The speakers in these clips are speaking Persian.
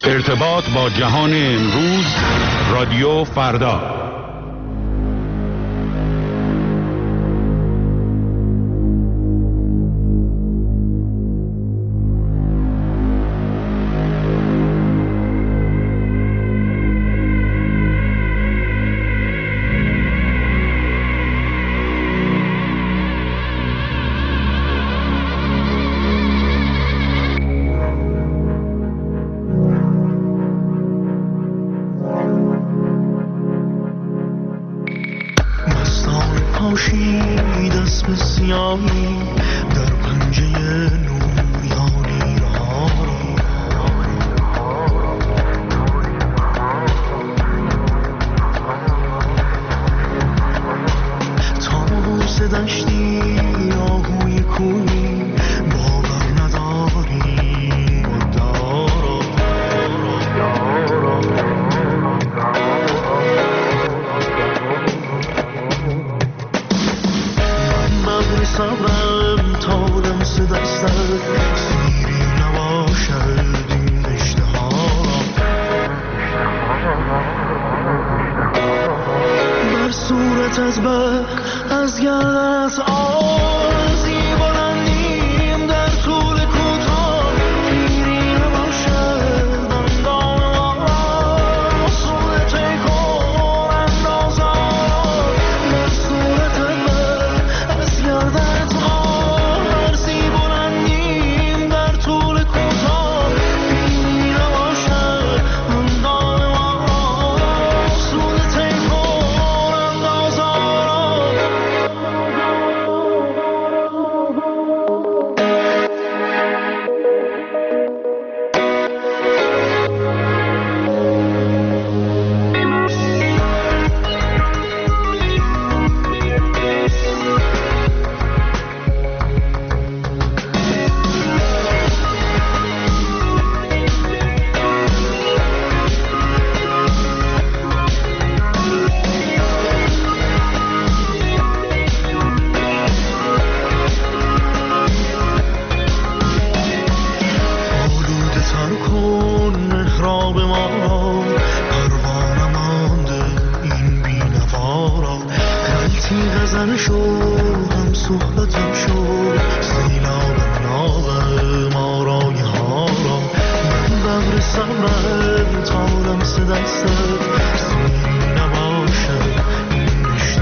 ارتباط با جهان امروز، رادیو فردا. در پنجه نوریانی ها تابوس دشتی آهوی کوی باور نداری دارا من صبرم تا لمس دستت سیری نباشد این رشته ها بر صورتت به از گردنت آرزی بلندیم در طول کوتاه پیری نباشد اندام ما صورت کن اندازا بر صورتت به از گردنت آرزی بلندیم در طول کوتاه پیری نباشد اندام ما صورت کن اندازا آلوده تر کن محراب ما را پروانه مانده این بی‌نوا را غلطی غزل شو هم صحبتم شو سیلاب ناله ما رای ها را من ببر صبرم تا لمس دستت سیری نباشد این رشته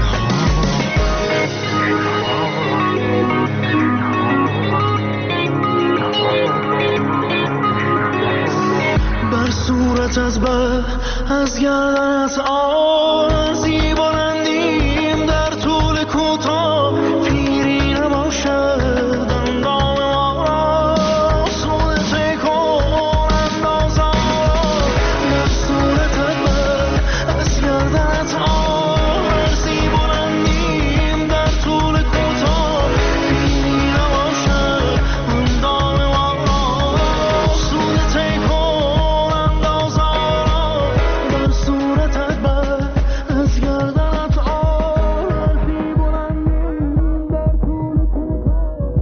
بر صورتت به از گردنت آرزی بلندیم در طول کوتاه پیری نباشد اندام ما را صورت کن اندازا بر صورتت به از گردنت آرزی بلندیم در طول کوتاه پیری نباشد اندام ما را صورت کن اندازا بر صورتت به از گردنت آرزی بلندیم در طول کوتاه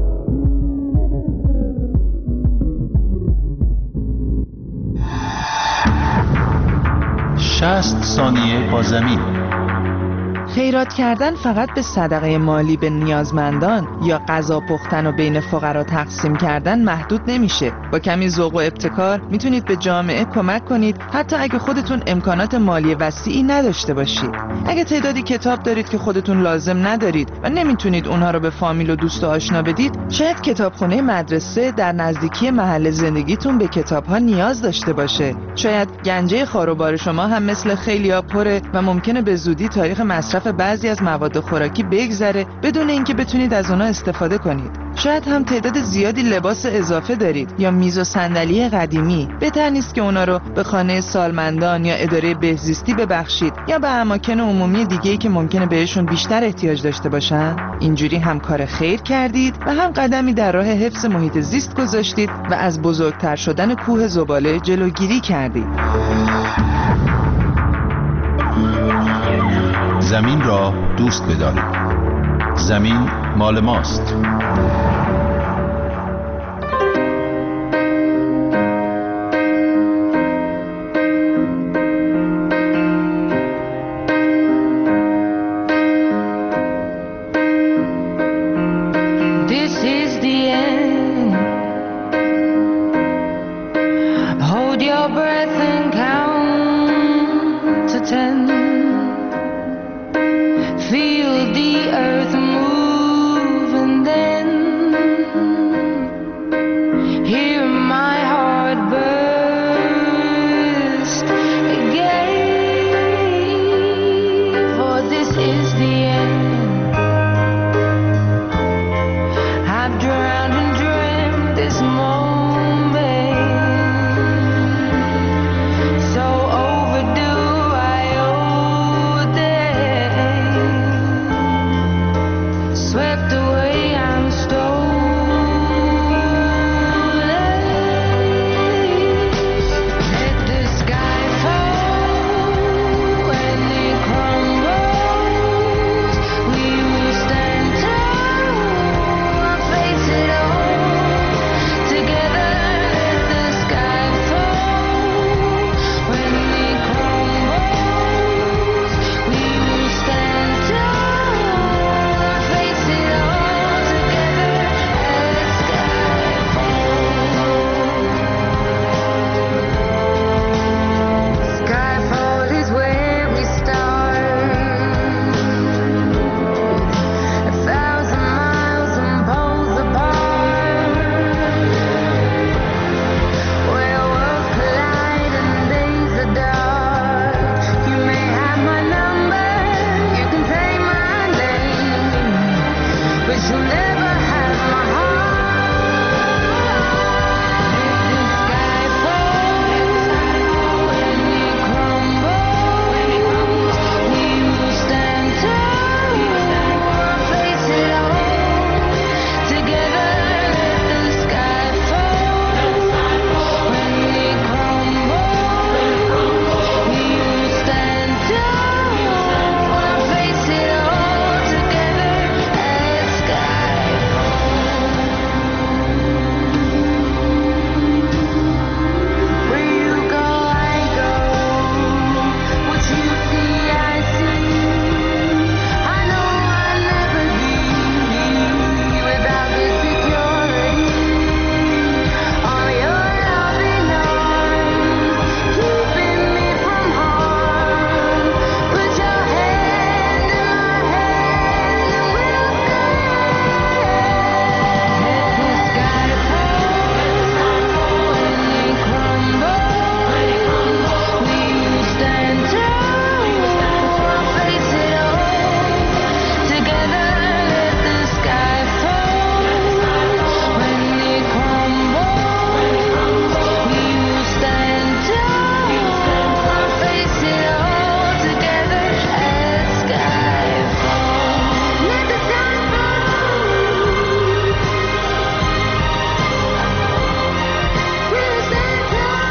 60 ثانیه با زمین. خیرات کردن فقط به صدقه مالی به نیازمندان یا غذا پختن و بین فقرا تقسیم کردن محدود نمیشه. با کمی ذوق و ابتکار میتونید به جامعه کمک کنید، حتی اگه خودتون امکانات مالی وسیعی نداشته باشید. اگه تعدادی کتاب دارید که خودتون لازم ندارید و نمیتونید اونها رو به فامیل و دوست و آشنا بدید، شاید کتابخونه مدرسه در نزدیکی محل زندگیتون به کتاب‌ها نیاز داشته باشه. شاید گنجه خاروبار شما هم مثل خیلی‌ها پره و ممکنه به زودی تاریخ مصرف بعضی از مواد خوراکی بگذره بدون اینکه بتونید از اونها استفاده کنید. شاید هم تعداد زیادی لباس اضافه دارید یا میز و صندلی قدیمی. بهتر نیست که اونا رو به خانه سالمندان یا اداره بهزیستی ببخشید یا به اماکن عمومی دیگه‌ای که ممکنه بهشون بیشتر احتیاج داشته باشن. اینجوری هم کار خیر کردید و هم قدمی در راه حفظ محیط زیست گذاشتید و از بزرگتر شدن کوه زباله جلوگیری کردید. زمین را دوست بدارید. زمین مال ماست. 60 ثانیه. your breath and count to 10. Feel the earth move and then hear my heart burst again. For this is the end. I've drowned and dreamt this moment, so overdue I owe them. Swept away, I'm stolen. Let the sky fall when it crumbles. We will stand tall and face it all together. Let the sky fall when it crumbles. We will stand tall and face it all together. As sky falls. Skyfall is where we start. 1,000 miles and poles apart, where worlds collide and days are dark. You may have my number, you can say my name, but you'll never have my heart. Let the sky fall when it crumbles. We will stand tall and face it all together. Let the sky fall when it crumbles. We will stand tall and face it all together. As sky falls. Where you go, I go. What you see, I see. I know I'll never be without the security. All your loving arms keeping me from harm. Put your hand in my hand and we'll sky. Let the sky fall when it crumbles. We will stand tall and face it all together. Let the sky fall when it crumbles. We will stand tall and face it all together. As sky falls. Let the sky fall. We will stand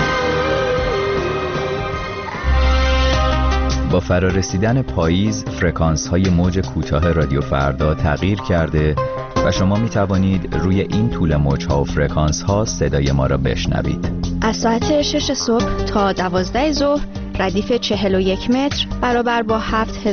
tall. با فرارسیدن پاییز فرکانس‌های موج کوتاه رادیو فردا تغییر کرده و شما می توانید روی این طول موج‌ها و فرکانس‌ها صدای ما را بشنوید. از ساعت 6 صبح تا 12 ظهر ردیف 41 متر برابر با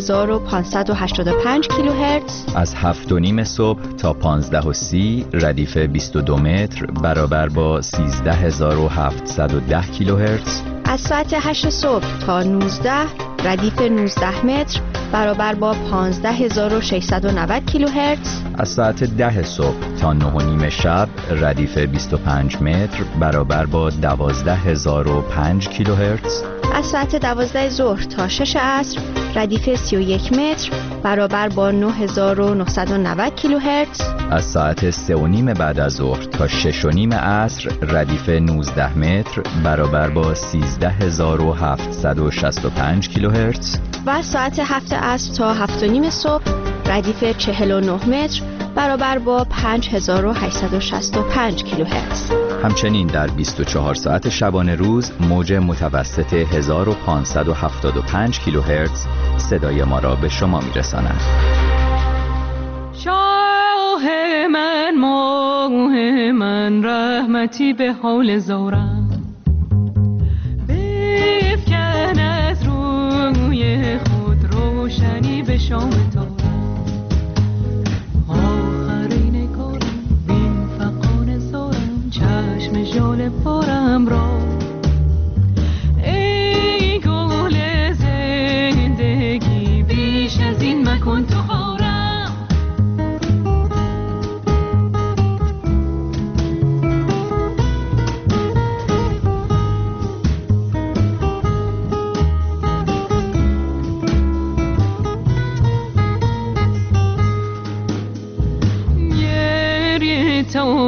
7585 کیلوهرتز. از 7:30 صبح تا 15:30 ردیف 22 متر برابر با 13710 کیلوهرتز. از ساعت 8 صبح تا 19 ردیف 19 متر برابر با 15690 کیلوهرتز. از ساعت 10 صبح تا 9:30 شب ردیف 25 متر برابر با 12005 کیلوهرتز. از ساعت 12 ظهر تا 6 عصر ردیف 31 متر برابر با 9990 کیلوهرتز. از ساعت 3:30 بعد از ظهر تا 6:30 عصر ردیف 19 متر برابر با 13765 کیلوهرتز. و از ساعت 7 عصر تا 7:30 صبح ردیف 49 متر برابر با 5865 کیلوهرتز. همچنین در 24 ساعت شبانه روز موج متوسط 1575 کیلوهرتز صدای ما را به شما میرساند. شاه من ماه من رحمتی به حال زارم، بفکن از روی خود روشنی به شام تارم. آخرین کارم بین فقان زارم، چشم ژاله بارم را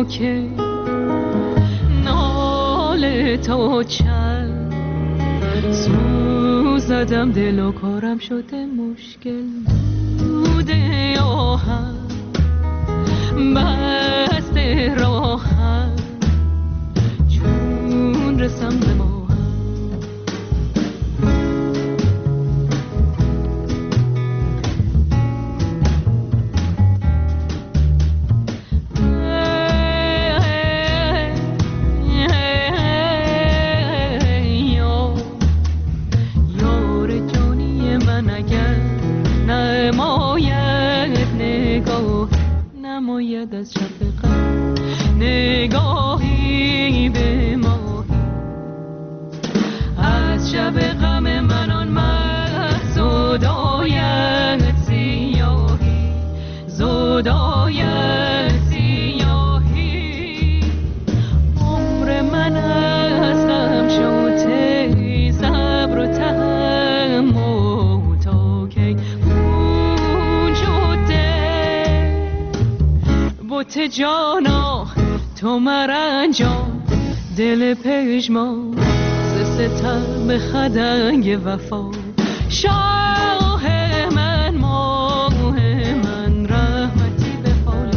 تا که ناله تا چند سوزدم دل و کارم شده مشکل بوده آهم بسته راهم چون رسم به ما نماید از شفقت نگاهی به ماهی از شب غم من آن محض زدایت سیاهی زدایت سیاهی عمر من از غم شده صبر و تحمل تا کی بوت جانا تو مرنجان دل پژمان ز ستم به خدنگ وفا شاه من ماه من رحمتی به حال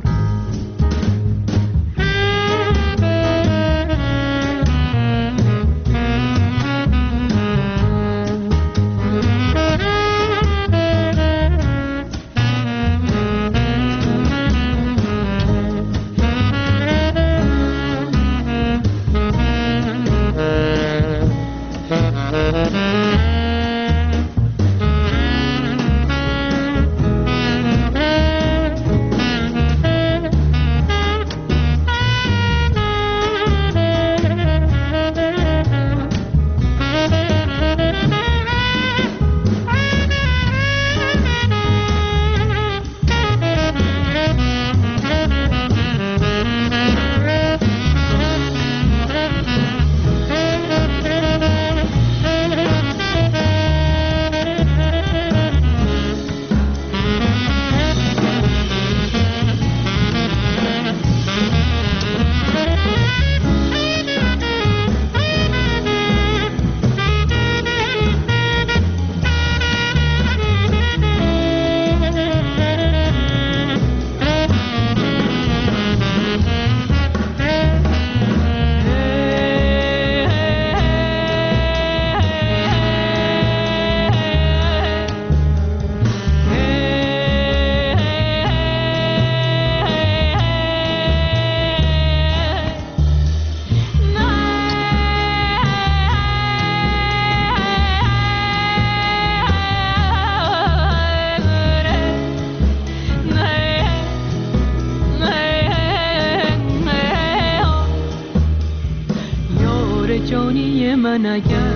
جانی من اگر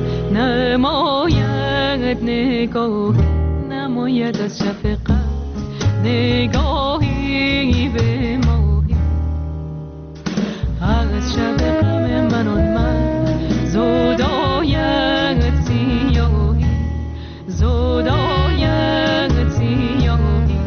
نماید نگاه نماید از شفقت نگاهی به ماهی از شب غم من آن من زدایت سیاهی زدایت سیاهی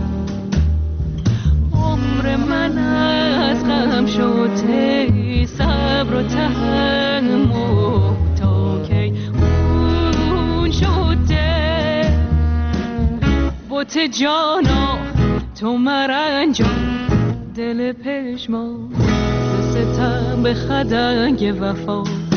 عمر من از غم شده صبر و تحمل تا کی اون شده بوت جانا تو مرنجان دل پشمان ستم به خدنگ وفا